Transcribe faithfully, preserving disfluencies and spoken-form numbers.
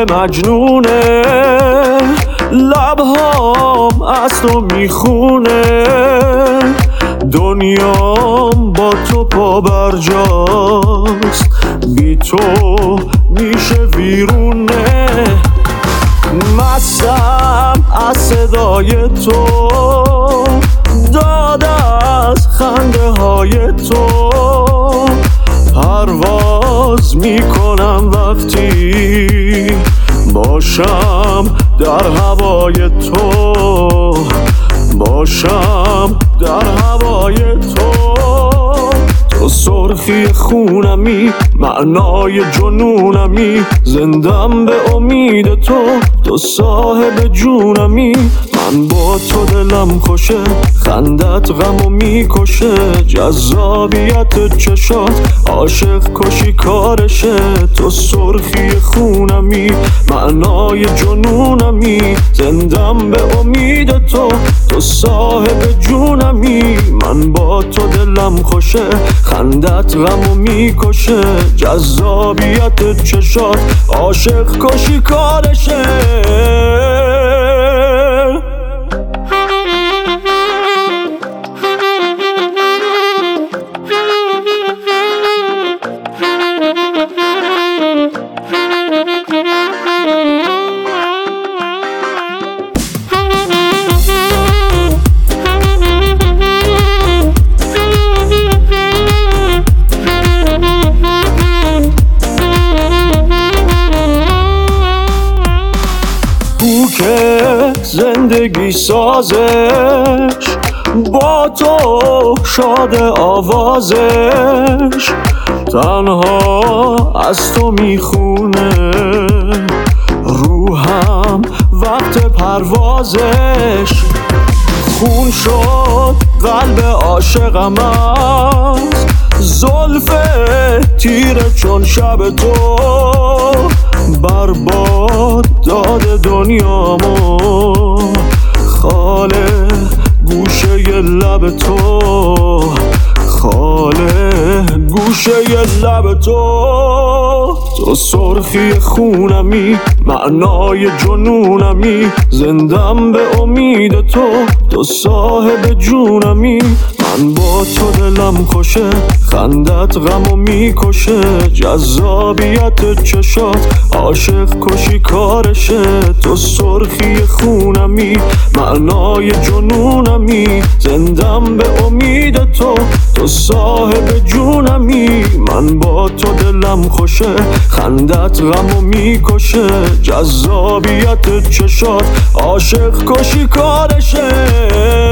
مجنونه، لبهام از تو میخونه، دنیام با تو پا برجاست، بی تو میشه ویرونه. مستم از صدای تو، داد از خنده های تو، پرواز میکنم وقتی باشم در هوای تو، باشم در هوای تو. تو سرخی خونمی، معنای جنونمی، زندم به امید تو، تو صاحب جونمی. من با تو دلم خوشه، خندت غمو میکشه، جذابیت چشات عاشق کشی کارشه. تو سرخی خونمی، معنای جنونمی، زندم به امید تو، تو صاحب جونمی. من با تو دلم خوشه، خندت غمو میکشه، جذابیت چشات عاشق کشی کارشه. که زندگی سازش با تو شاد آوازش، تنها از تو میخونه روحم وقت پروازش. خون شد قلب عاشقم از زلف تیره چون شب تو، برباد داد دنیامو خاله گوشه لب تو، خاله گوشه لب تو. تو سرخی خونمی، معنای جنونمی، زندم به امید تو، تو صاحب جونمی. من با تو دلم خوشه، خندت غمو میکشه، جذابیت چشات عاشق کشی کارشه. تو سرخی خونمی، معنای جنونمی، زندم به امید تو، تو صاحب جونمی. من با تو دلم خوشه، خندت غمو میکشه، جذابیت چشات عاشق کشی کارشه.